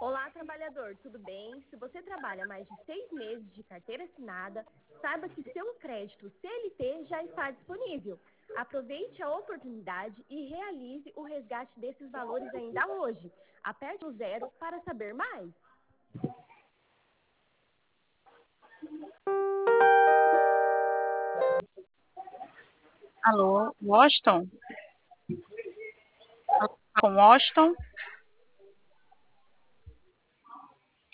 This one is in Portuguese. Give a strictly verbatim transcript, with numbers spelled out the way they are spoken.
Olá, trabalhador, tudo bem? Se você trabalha mais de seis meses de carteira assinada, saiba que seu crédito C L T já está disponível. Aproveite a oportunidade e realize o resgate desses valores ainda hoje. Aperte o zero para saber mais. Alô, Washington? Com Washington?